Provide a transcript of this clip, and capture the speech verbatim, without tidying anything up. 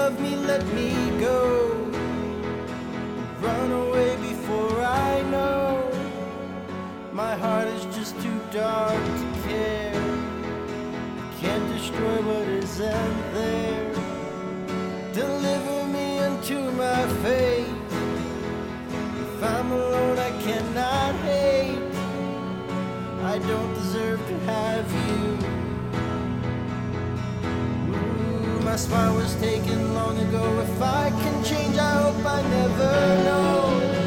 love me, let me go. Run away before I know. My heart is just too dark to care. Can't destroy what isn't there. Deliver me into my fate. If I'm alone, I cannot hate. I don't deserve to have you. Ooh, my smile was taken long ago. If I can change, I hope I never know.